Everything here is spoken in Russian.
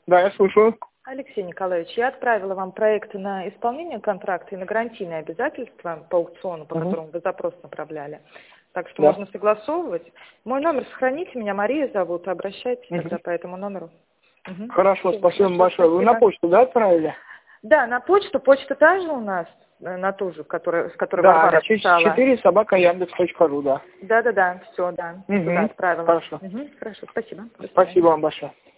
Да, я слушаю. Алексей Николаевич, я отправила вам проект на исполнение контракта и на гарантийные обязательства по аукциону, по которому вы запрос направляли. Так что можно согласовывать. Мой номер сохраните, меня Мария зовут, обращайтесь тогда по этому номеру. Хорошо, спасибо большое. Вы на почту, да, отправили? Да, на почту. Почта та же у нас, на ту же, с которой Варвара писала. 4@yandex.ru, да. Да, все, да. Туда отправила. Хорошо. Хорошо, спасибо. Спасибо вам большое.